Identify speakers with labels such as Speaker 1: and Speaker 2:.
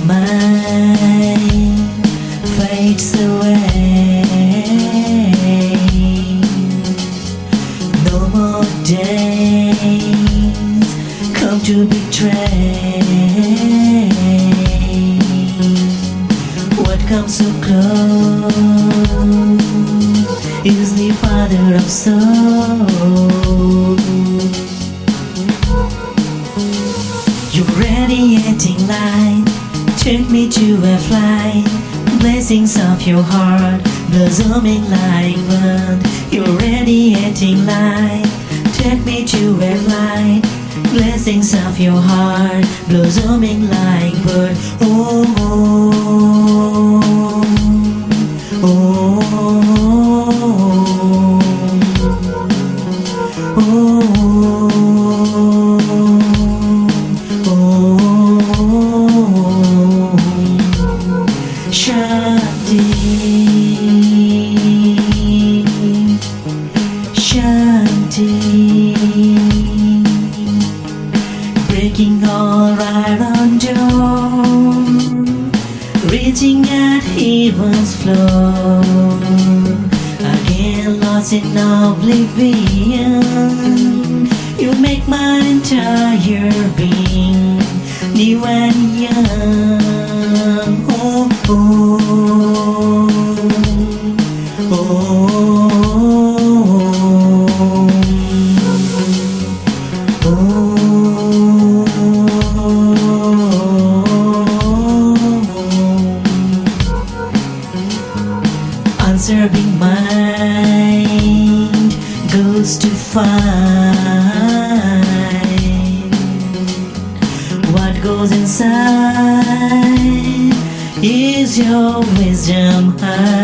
Speaker 1: mind fades away. No more days come to betray. What comes so close is the Father of soul. Your radiating light took me to a flight. Blessings of your heart blossoming like bud. Your radiating light took me to a flight. Blessings of your heart blossoming like bud. Oh, oh, oh, oh, oh. Shanti, Shanti, breaking all right on dawn, reaching at heaven's floor, again lost in oblivion. You make my entire being new and young. Oh, oh, oh, oh, oh. Unserving mind goes to find what goes inside is your wisdom high.